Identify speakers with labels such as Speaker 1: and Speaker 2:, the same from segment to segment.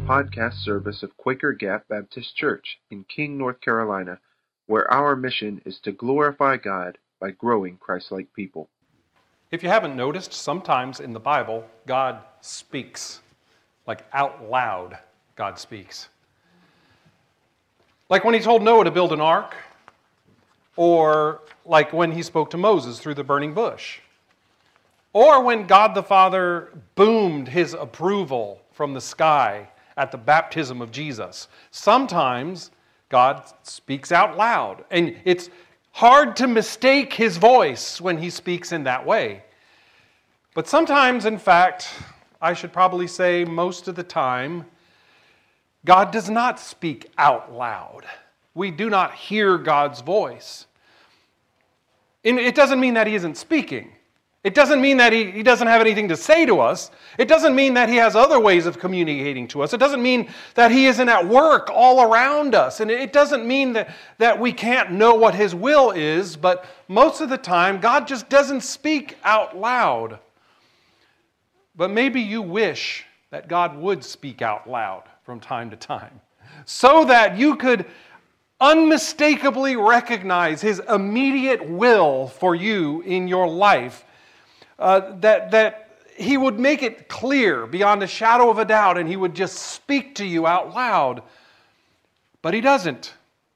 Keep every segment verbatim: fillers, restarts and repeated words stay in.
Speaker 1: podcast service of Quaker Gap Baptist Church in King, North Carolina, where our mission is to glorify God by growing Christ-like people.
Speaker 2: If you haven't noticed, sometimes in the Bible, God speaks. Like out loud, God speaks. Like when he told Noah to build an ark, or like when he spoke to Moses through the burning bush, or when God the Father boomed his approval from the sky at the baptism of Jesus. Sometimes God speaks out loud, and it's hard to mistake his voice when he speaks in that way. But sometimes, in fact, I should probably say most of the time, God does not speak out loud. We do not hear God's voice. And it doesn't mean that he isn't speaking. It doesn't mean that he, he doesn't have anything to say to us. It doesn't mean that he has other ways of communicating to us. It doesn't mean that he isn't at work all around us. And it doesn't mean that, that we can't know what his will is, but most of the time, God just doesn't speak out loud. But maybe you wish that God would speak out loud from time to time, so that you could unmistakably recognize his immediate will for you in your life. Uh, that, that he would make it clear beyond a shadow of a doubt, and he would just speak to you out loud. But he doesn't.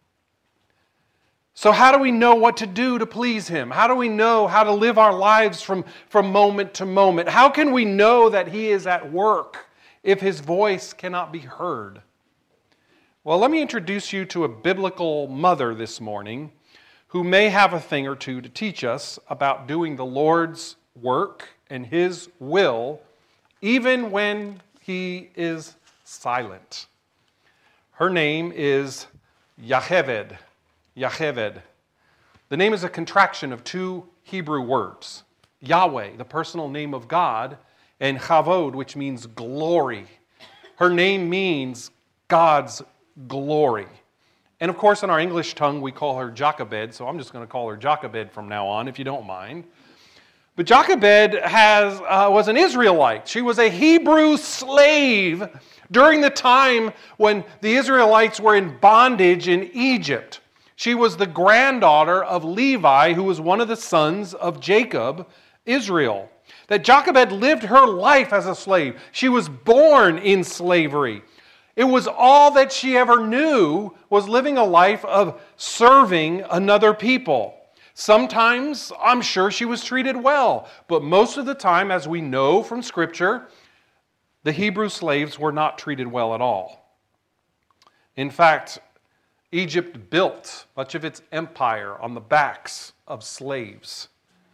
Speaker 2: So how do we know what to do to please him? How do we know how to live our lives from, from moment to moment? How can we know that he is at work if his voice cannot be heard? Well, let me introduce you to a biblical mother this morning who may have a thing or two to teach us about doing the Lord's work and his will, even when he is silent. Her name is Yocheved. Yocheved. The name is a contraction of two Hebrew words. Yahweh, the personal name of God, and Chavod, which means glory. Her name means God's glory. And of course, in our English tongue, we call her Jochebed, so I'm just going to call her Jochebed from now on, if you don't mind. But Jochebed has, uh, was an Israelite. She was a Hebrew slave during the time when the Israelites were in bondage in Egypt. She was the granddaughter of Levi, who was one of the sons of Jacob, Israel. That Jochebed lived her life as a slave. She was born in slavery. It was all that she ever knew, was living a life of serving another people. Sometimes, I'm sure she was treated well, but most of the time, as we know from Scripture, the Hebrew slaves were not treated well at all. In fact, Egypt built much of its empire on the backs of slaves.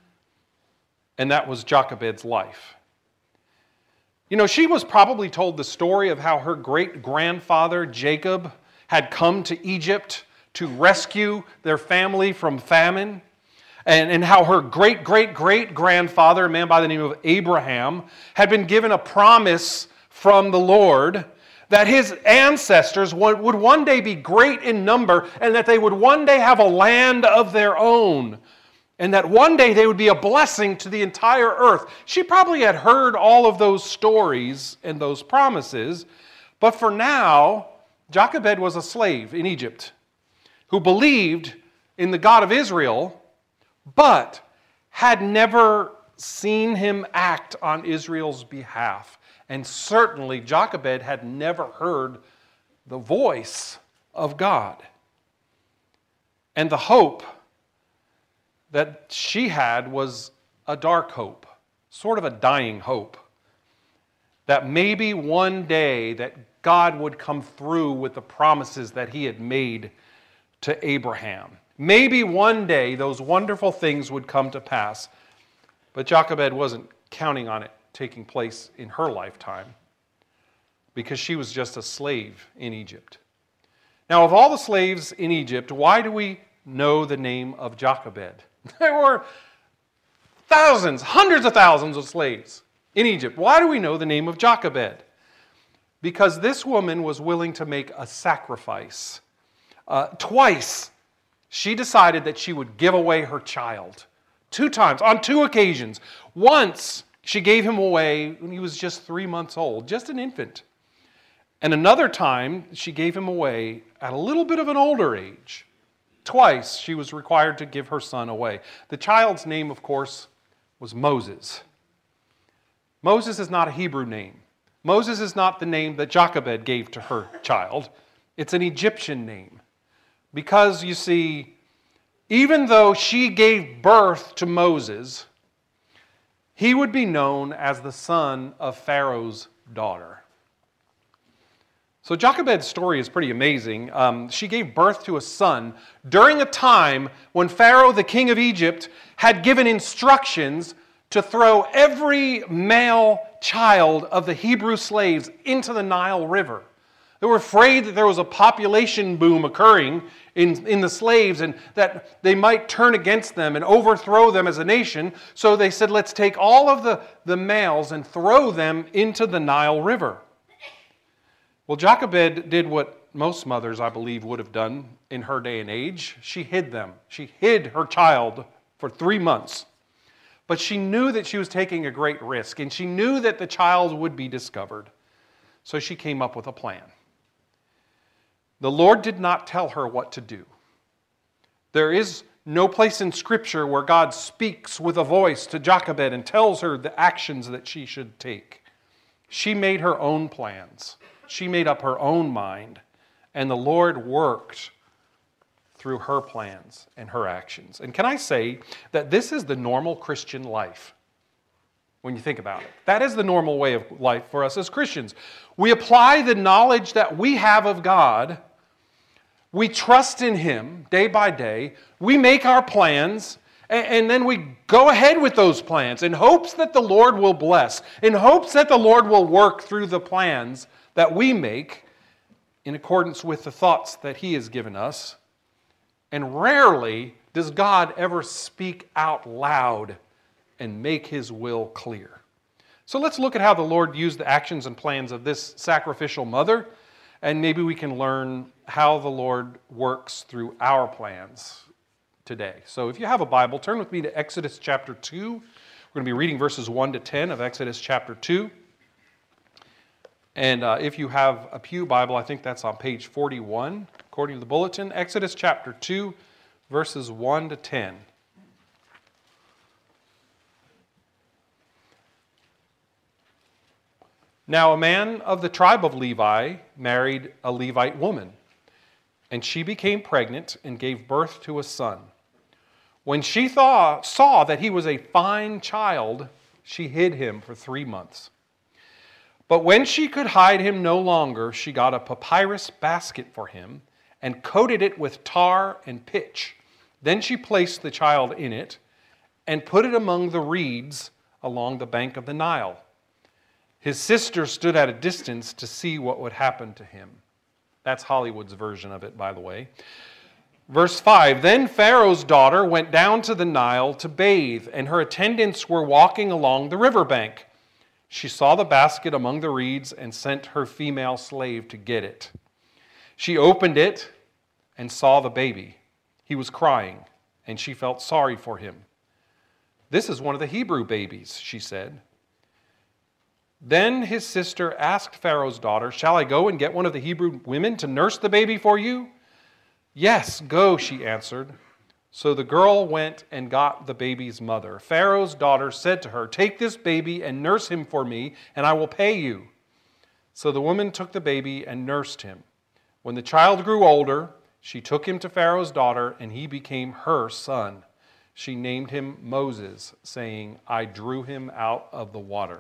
Speaker 2: And that was Jochebed's life. You know, she was probably told the story of how her great-grandfather, Jacob, had come to Egypt to rescue their family from famine. And, and how her great-great-great-grandfather, a man by the name of Abraham, had been given a promise from the Lord that his ancestors would one day be great in number and that they would one day have a land of their own and that one day they would be a blessing to the entire earth. She probably had heard all of those stories and those promises, but for now, Jochebed was a slave in Egypt who believed in the God of Israel, but had never seen him act on Israel's behalf. And certainly Jochebed had never heard the voice of God. And the hope that she had was a dark hope, sort of a dying hope, that maybe one day that God would come through with the promises that he had made to Abraham. Maybe one day those wonderful things would come to pass, but Jochebed wasn't counting on it taking place in her lifetime because she was just a slave in Egypt. Now, of all the slaves in Egypt, why do we know the name of Jochebed? There were thousands, hundreds of thousands of slaves in Egypt. Why do we know the name of Jochebed? Because this woman was willing to make a sacrifice. Uh, twice, she decided that she would give away her child. Two times, on two occasions. Once, she gave him away when he was just three months old, just an infant. And another time, she gave him away at a little bit of an older age. Twice, she was required to give her son away. The child's name, of course, was Moses. Moses is not a Hebrew name. Moses is not the name that Jochebed gave to her child. It's an Egyptian name. Because, you see, even though she gave birth to Moses, he would be known as the son of Pharaoh's daughter. So Jochebed's story is pretty amazing. Um, she gave birth to a son during a time when Pharaoh, the king of Egypt, had given instructions to throw every male child of the Hebrew slaves into the Nile River. They were afraid that there was a population boom occurring in, in the slaves and that they might turn against them and overthrow them as a nation. So they said, let's take all of the, the males and throw them into the Nile River. Well, Jochebed did what most mothers, I believe, would have done in her day and age. She hid them. She hid her child for three months. But she knew that she was taking a great risk, and she knew that the child would be discovered. So she came up with a plan. The Lord did not tell her what to do. There is no place in Scripture where God speaks with a voice to Jochebed and tells her the actions that she should take. She made her own plans. She made up her own mind, and the Lord worked through her plans and her actions. And can I say that this is the normal Christian life when you think about it? That is the normal way of life for us as Christians. We apply the knowledge that we have of God. We trust in Him day by day. We make our plans, and then we go ahead with those plans in hopes that the Lord will bless, in hopes that the Lord will work through the plans that we make in accordance with the thoughts that He has given us. And rarely does God ever speak out loud and make His will clear. So let's look at how the Lord used the actions and plans of this sacrificial mother, and maybe we can learn how the Lord works through our plans today. So if you have a Bible, turn with me to Exodus chapter two. We're going to be reading verses one to ten of Exodus chapter two. And uh, if you have a Pew Bible, I think that's on page forty-one, according to the bulletin. Exodus chapter two, verses one to ten. Now a man of the tribe of Levi married a Levite woman, and she became pregnant and gave birth to a son. When she thaw, saw that he was a fine child, she hid him for three months. But when she could hide him no longer, she got a papyrus basket for him and coated it with tar and pitch. Then she placed the child in it and put it among the reeds along the bank of the Nile. His sister stood at a distance to see what would happen to him. That's Hollywood's version of it, by the way. Verse five, then Pharaoh's daughter went down to the Nile to bathe, and her attendants were walking along the riverbank. She saw the basket among the reeds and sent her female slave to get it. She opened it and saw the baby. He was crying, and she felt sorry for him. This is one of the Hebrew babies, she said. Then his sister asked Pharaoh's daughter, shall I go and get one of the Hebrew women to nurse the baby for you? Yes, go, she answered. So the girl went and got the baby's mother. Pharaoh's daughter said to her, take this baby and nurse him for me, and I will pay you. So the woman took the baby and nursed him. When the child grew older, she took him to Pharaoh's daughter, and he became her son. She named him Moses, saying, I drew him out of the water.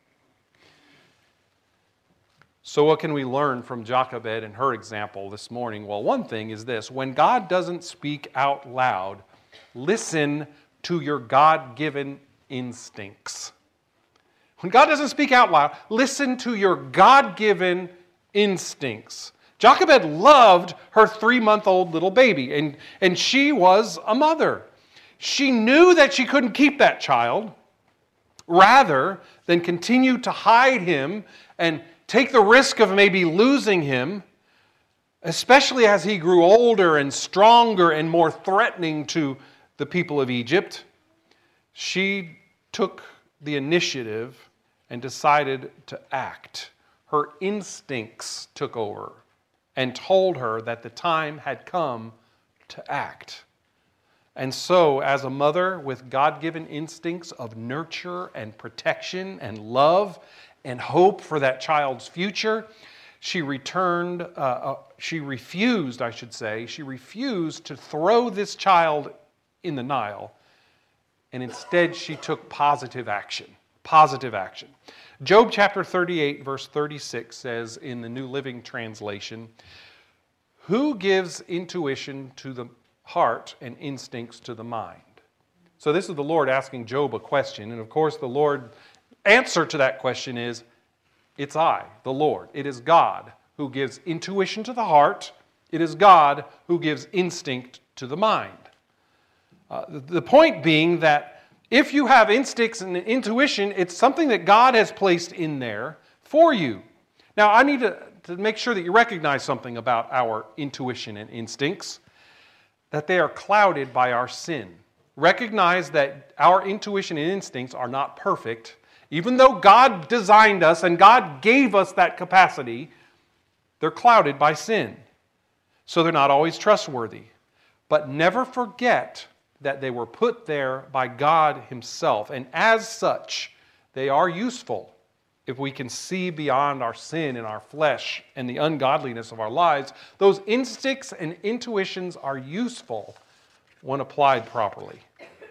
Speaker 2: So what can we learn from Jochebed and her example this morning? Well, one thing is this. When God doesn't speak out loud, listen to your God-given instincts. When God doesn't speak out loud, listen to your God-given instincts. Jochebed loved her three-month-old little baby, and, and she was a mother. She knew that she couldn't keep that child. Rather than continue to hide him and take the risk of maybe losing him, especially as he grew older and stronger and more threatening to the people of Egypt, she took the initiative and decided to act. her instincts took over and told her that the time had come to act. And so, as a mother with God-given instincts of nurture and protection and love and hope for that child's future, she returned, uh, uh, she refused, I should say, she refused to throw this child in the Nile, and instead she took positive action. Positive action. Job chapter thirty-eight, verse thirty-six says in the New Living Translation, "Who gives intuition to the heart and instincts to the mind?" So this is the Lord asking Job a question, and of course the Lord's answer to that question is, it's I, the Lord. It is God who gives intuition to the heart. It is God who gives instinct to the mind. Uh, the point being that if you have instincts and intuition, it's something that God has placed in there for you. Now, I need to, to make sure that you recognize something about our intuition and instincts, that they are clouded by our sin. Recognize that our intuition and instincts are not perfect. Even though God designed us and God gave us that capacity, they're clouded by sin. So they're not always trustworthy. But never forget that they were put there by God Himself. And as such, they are useful if we can see beyond our sin and our flesh and the ungodliness of our lives. Those instincts and intuitions are useful when applied properly.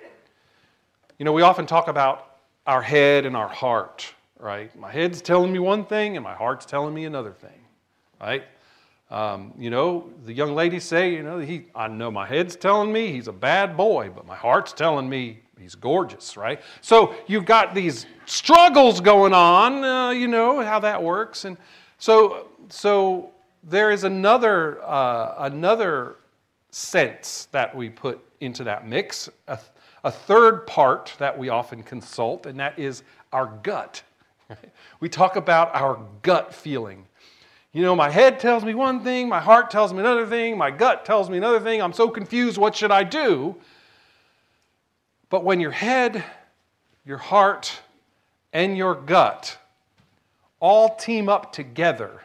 Speaker 2: You know, we often talk about our head and our heart, right? My head's telling me one thing and my heart's telling me another thing, right? Um, you know, the young ladies say, you know, he, I know my head's telling me he's a bad boy, but my heart's telling me he's gorgeous, right? So you've got these struggles going on, uh, you know, how that works. And so so there is another uh, another sense that we put into that mix, a, a third part that we often consult, and that is our gut. We talk about our gut feeling. You know, my head tells me one thing, my heart tells me another thing, my gut tells me another thing. I'm so confused, what should I do? But when your head, your heart, and your gut all team up together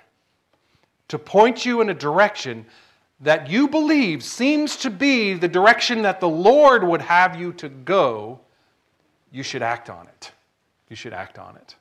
Speaker 2: to point you in a direction that you believe seems to be the direction that the Lord would have you to go, you should act on it. You should act on it.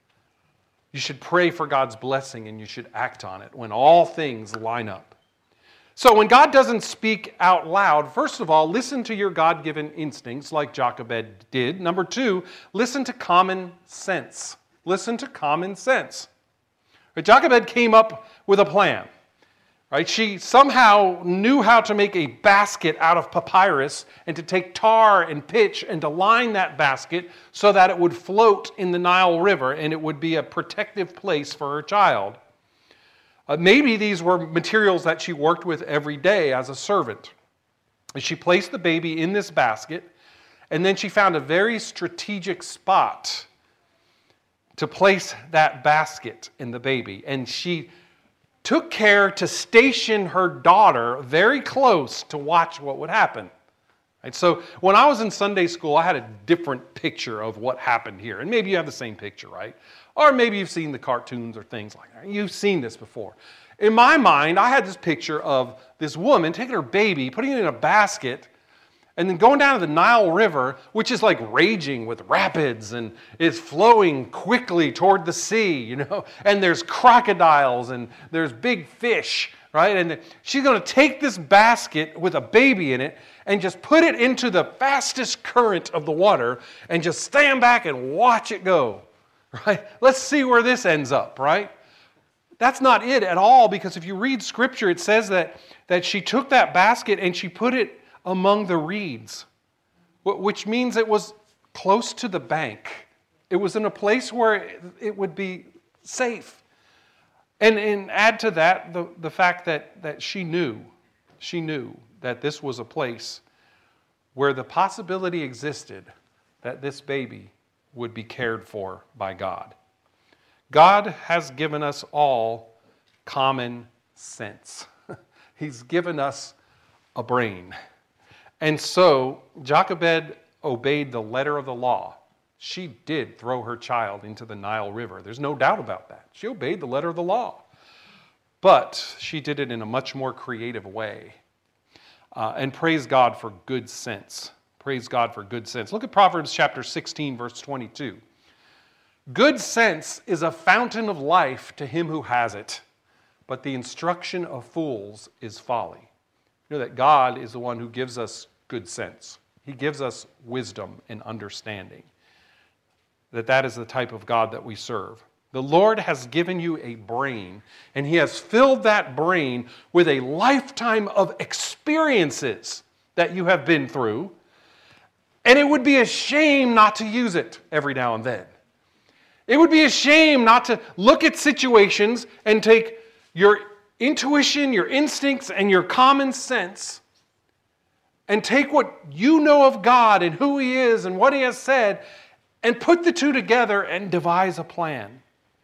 Speaker 2: You should pray for God's blessing and you should act on it when all things line up. So when God doesn't speak out loud, first of all, listen to your God-given instincts like Jochebed did. Number two, listen to common sense. Listen to common sense. But Jochebed came up with a plan. Right? She somehow knew how to make a basket out of papyrus and to take tar and pitch and to line that basket so that it would float in the Nile River and it would be a protective place for her child. Uh, maybe these were materials that she worked with every day as a servant. She placed the baby in this basket, and then she found a very strategic spot to place that basket in the baby. And she took care to station her daughter very close to watch what would happen. Right? So when I was in Sunday school, I had a different picture of what happened here. And maybe you have the same picture, right? Or maybe you've seen the cartoons or things like that. You've seen this before. In my mind, I had this picture of this woman taking her baby, putting it in a basket, and then going down to the Nile River, which is like raging with rapids and is flowing quickly toward the sea, you know, and there's crocodiles and there's big fish, right? And she's going to take this basket with a baby in it and just put it into the fastest current of the water and just stand back and watch it go, right? Let's see where this ends up, right? That's not it at all, because if you read Scripture, it says that, that she took that basket and she put it among the reeds, which means it was close to the bank. It was in a place where it would be safe. And, and add to that the, the fact that, that she knew, she knew that this was a place where the possibility existed that this baby would be cared for by God. God has given us all common sense. He's given us a brain. And so Jochebed obeyed the letter of the law. She did throw her child into the Nile River. There's no doubt about that. She obeyed the letter of the law. But she did it in a much more creative way. Uh, and praise God for good sense. Praise God for good sense. Look at Proverbs chapter sixteen, verse twenty-two. Good sense is a fountain of life to him who has it, but the instruction of fools is folly. You know that God is the one who gives us good sense. He gives us wisdom and understanding. That that is the type of God that we serve. The Lord has given you a brain, and He has filled that brain with a lifetime of experiences that you have been through, and it would be a shame not to use it every now and then. It would be a shame not to look at situations and take your intuition, your instincts, and your common sense and take what you know of God and who He is and what He has said and put the two together and devise a plan.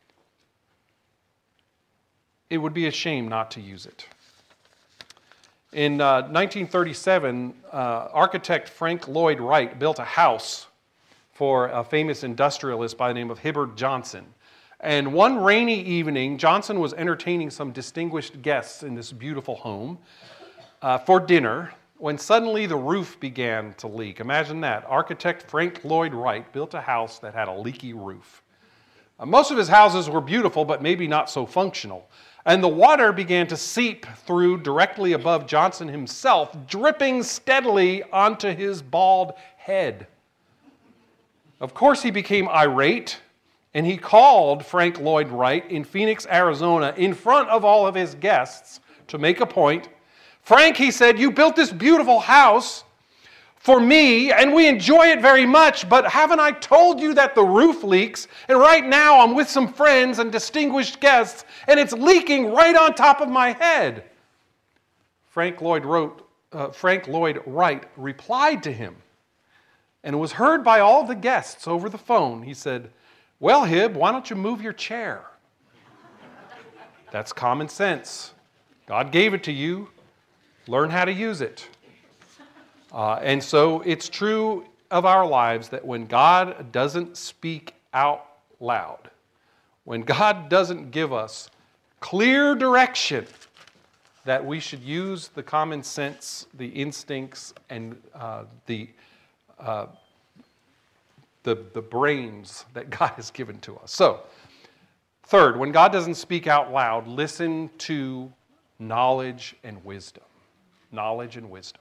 Speaker 2: It would be a shame not to use it. In uh, nineteen thirty-seven, uh, architect Frank Lloyd Wright built a house for a famous industrialist by the name of Hibbard Johnson. And one rainy evening, Johnson was entertaining some distinguished guests in this beautiful home uh, for dinner when suddenly the roof began to leak. Imagine that. Architect Frank Lloyd Wright built a house that had a leaky roof. Uh, most of his houses were beautiful, but maybe not so functional. And the water began to seep through directly above Johnson himself, dripping steadily onto his bald head. Of course, he became irate, and he called Frank Lloyd Wright in Phoenix, Arizona, in front of all of his guests to make a point. Frank, he said, you built this beautiful house for me, and we enjoy it very much, but haven't I told you that the roof leaks? And right now I'm with some friends and distinguished guests, and it's leaking right on top of my head. Frank Lloyd, wrote, uh, Frank Lloyd Wright replied to him, and it was heard by all the guests over the phone. He said, well, Hib, why don't you move your chair? That's common sense. God gave it to you. Learn how to use it. Uh, and so it's true of our lives that when God doesn't speak out loud, when God doesn't give us clear direction, that we should use the common sense, the instincts, and uh, the, uh, the, the brains that God has given to us. So, third, when God doesn't speak out loud, listen to knowledge and wisdom. Knowledge and wisdom.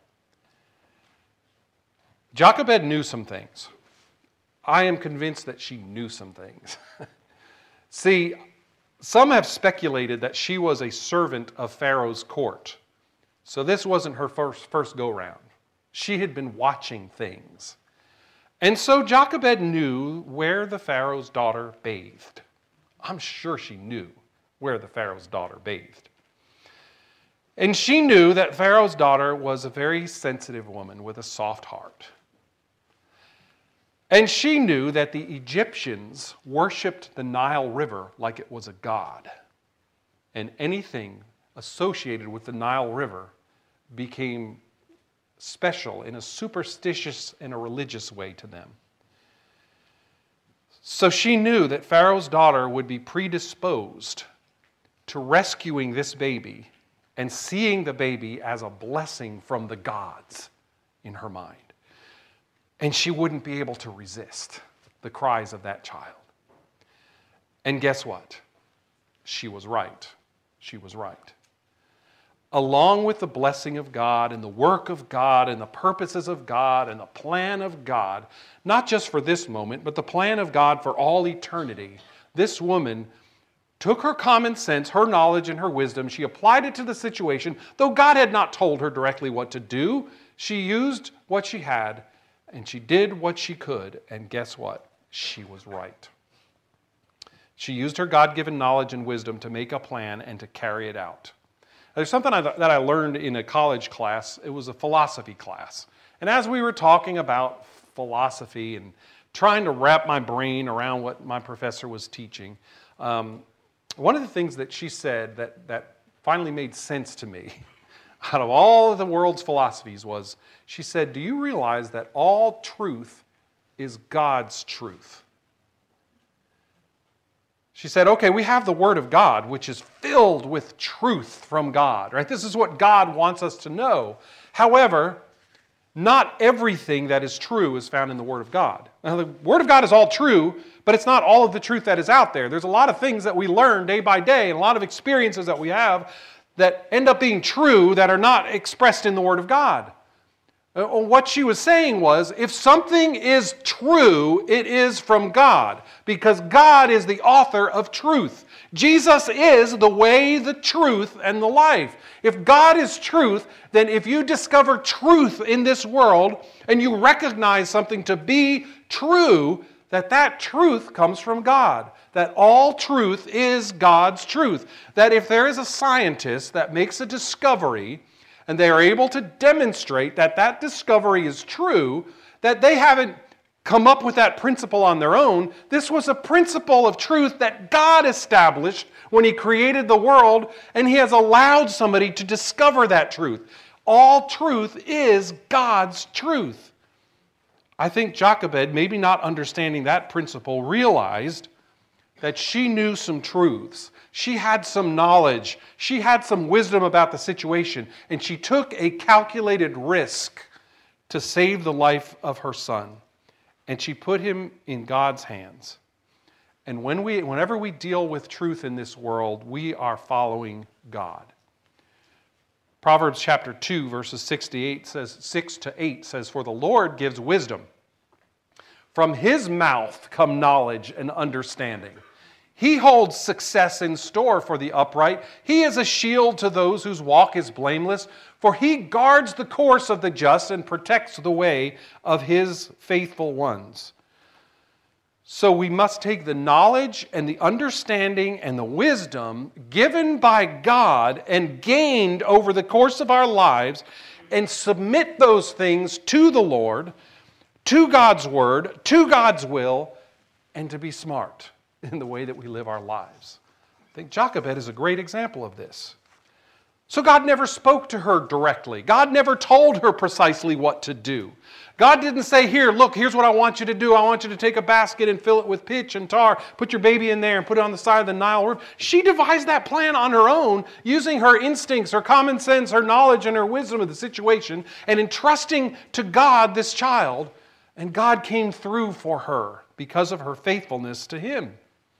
Speaker 2: Jochebed knew some things. I am convinced that she knew some things. See, some have speculated that she was a servant of Pharaoh's court. So this wasn't her first, first go-round. She had been watching things. And so Jochebed knew where the Pharaoh's daughter bathed. I'm sure she knew where the Pharaoh's daughter bathed. And she knew that Pharaoh's daughter was a very sensitive woman with a soft heart. And she knew that the Egyptians worshipped the Nile River like it was a god. And anything associated with the Nile River became special in a superstitious and a religious way to them. So she knew that Pharaoh's daughter would be predisposed to rescuing this baby and seeing the baby as a blessing from the gods in her mind. And she wouldn't be able to resist the cries of that child. And guess what? She was right. She was right. Along with the blessing of God and the work of God and the purposes of God and the plan of God, not just for this moment, but the plan of God for all eternity, this woman took her common sense, her knowledge, and her wisdom. She applied it to the situation. Though God had not told her directly what to do, she used what she had, and she did what she could. And guess what? She was right. She used her God-given knowledge and wisdom to make a plan and to carry it out. There's something I, that I learned in a college class. It was a philosophy class. And as we were talking about philosophy and trying to wrap my brain around what my professor was teaching, um, one of the things that she said that, that finally made sense to me out of all of the world's philosophies was, she said, do you realize that all truth is God's truth. She said, okay, we have the Word of God, which is filled with truth from God, right? This is what God wants us to know. However, not everything that is true is found in the Word of God. Now, the Word of God is all true, but it's not all of the truth that is out there. There's a lot of things that we learn day by day, and a lot of experiences that we have that end up being true that are not expressed in the Word of God. What she was saying was, if something is true, it is from God, because God is the author of truth. Jesus is the way, the truth, and the life. If God is truth, then if you discover truth in this world, and you recognize something to be true, that that truth comes from God. That all truth is God's truth. That if there is a scientist that makes a discovery, and they are able to demonstrate that that discovery is true, that they haven't come up with that principle on their own. This was a principle of truth that God established when He created the world, and He has allowed somebody to discover that truth. All truth is God's truth. I think Jochebed, maybe not understanding that principle, realized that she knew some truths. She had some knowledge. She had some wisdom about the situation. And she took a calculated risk to save the life of her son. And she put him in God's hands. And when we, whenever we deal with truth in this world, we are following God. Proverbs chapter two, verses six to eight says, six to eight says, "For the Lord gives wisdom. From His mouth come knowledge and understanding. He holds success in store for the upright. He is a shield to those whose walk is blameless. For He guards the course of the just and protects the way of His faithful ones." So we must take the knowledge and the understanding and the wisdom given by God and gained over the course of our lives and submit those things to the Lord, to God's Word, to God's will, and to be smart in the way that we live our lives. I think Jochebed is a great example of this. So God never spoke to her directly. God never told her precisely what to do. God didn't say, here, look, here's what I want you to do. I want you to take a basket and fill it with pitch and tar, put your baby in there and put it on the side of the Nile River. She devised that plan on her own, using her instincts, her common sense, her knowledge, and her wisdom of the situation, and entrusting to God this child. And God came through for her because of her faithfulness to Him.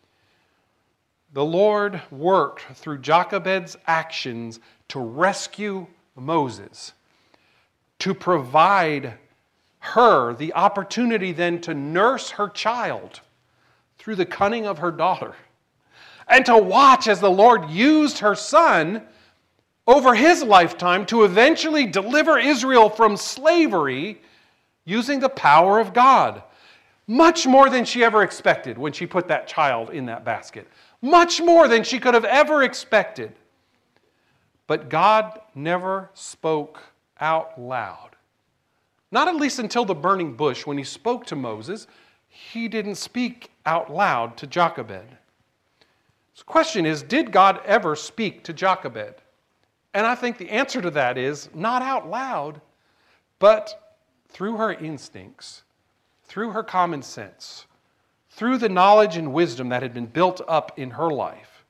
Speaker 2: The Lord worked through Jochebed's actions to rescue Moses, to provide her the opportunity then to nurse her child through the cunning of her daughter, and to watch as the Lord used her son over his lifetime to eventually deliver Israel from slavery using the power of God. Much more than she ever expected when she put that child in that basket. Much more than she could have ever expected. But God never spoke out loud. Not at least until the burning bush, when He spoke to Moses, He didn't speak out loud to Jochebed. The question is, did God ever speak to Jochebed? And I think the answer to that is not out loud, but through her instincts, through her common sense, through the knowledge and wisdom that had been built up in her life,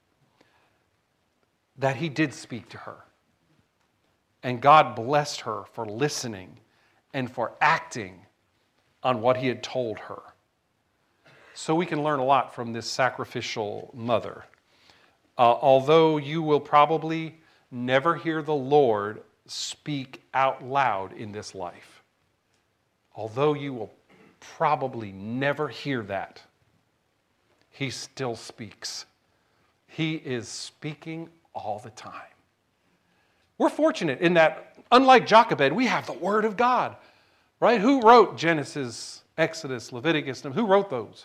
Speaker 2: that He did speak to her. And God blessed her for listening and for acting on what He had told her. So we can learn a lot from this sacrificial mother. Uh, although you will probably never hear the Lord speak out loud in this life. Although you will probably never hear that, He still speaks. He is speaking all the time. We're fortunate in that, unlike Jochebed, we have the Word of God, right? Who wrote Genesis, Exodus, Leviticus? Who wrote those?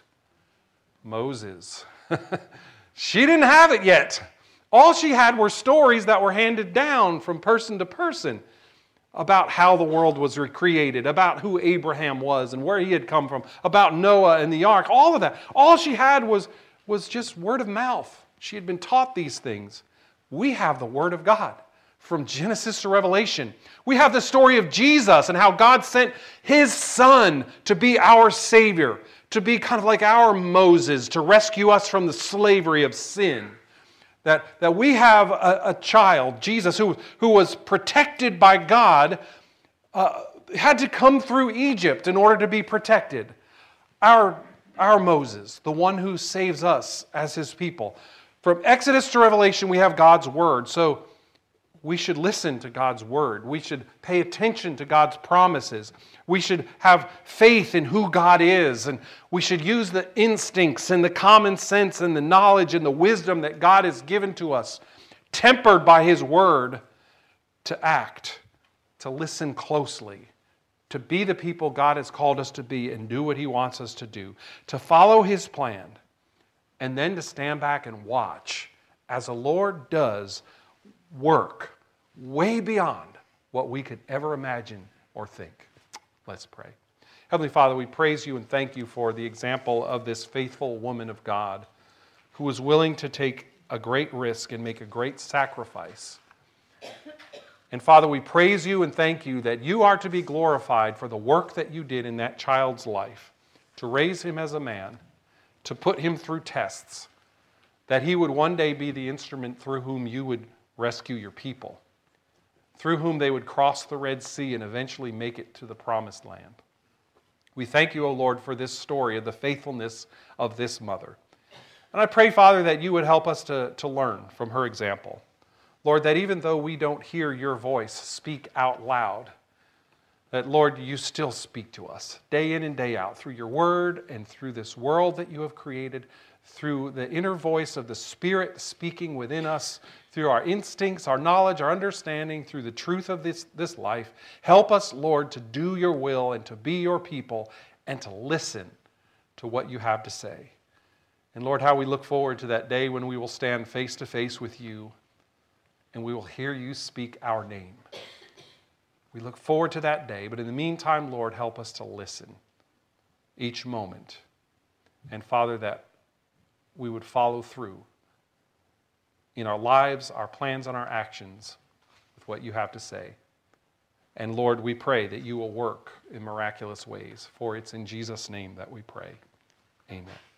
Speaker 2: Moses. She didn't have it yet. All she had were stories that were handed down from person to person about how the world was recreated, about who Abraham was and where he had come from, about Noah and the ark, all of that. All she had was, was just word of mouth. She had been taught these things. We have the Word of God from Genesis to Revelation. We have the story of Jesus and how God sent His Son to be our Savior, to be kind of like our Moses, to rescue us from the slavery of sin. That, that we have a, a child, Jesus, who, who was protected by God, uh, had to come through Egypt in order to be protected. Our, our Moses, the one who saves us as His people. From Exodus to Revelation, we have God's Word. So we should listen to God's Word. We should pay attention to God's promises. We should have faith in who God is. And we should use the instincts and the common sense and the knowledge and the wisdom that God has given to us, tempered by His Word, to act, to listen closely, to be the people God has called us to be and do what He wants us to do, to follow His plan, and then to stand back and watch as the Lord does work way beyond what we could ever imagine or think. Let's pray. Heavenly Father, we praise You and thank You for the example of this faithful woman of God who was willing to take a great risk and make a great sacrifice. And Father, we praise You and thank You that You are to be glorified for the work that You did in that child's life, to raise him as a man, to put him through tests, that he would one day be the instrument through whom You would rescue Your people, through whom they would cross the Red Sea and eventually make it to the Promised Land. We thank You, O Lord, for this story of the faithfulness of this mother. And I pray, Father, that You would help us to, to learn from her example. Lord, that even though we don't hear Your voice speak out loud, that, Lord, You still speak to us day in and day out through Your Word and through this world that You have created, through the inner voice of the Spirit speaking within us, through our instincts, our knowledge, our understanding, through the truth of this, this life. Help us, Lord, to do Your will and to be Your people and to listen to what You have to say. And Lord, how we look forward to that day when we will stand face to face with You and we will hear You speak our name. We look forward to that day, but in the meantime, Lord, help us to listen each moment. And Father, that we would follow through in our lives, our plans, and our actions with what You have to say. And Lord, we pray that You will work in miraculous ways, for it's in Jesus' name that we pray. Amen.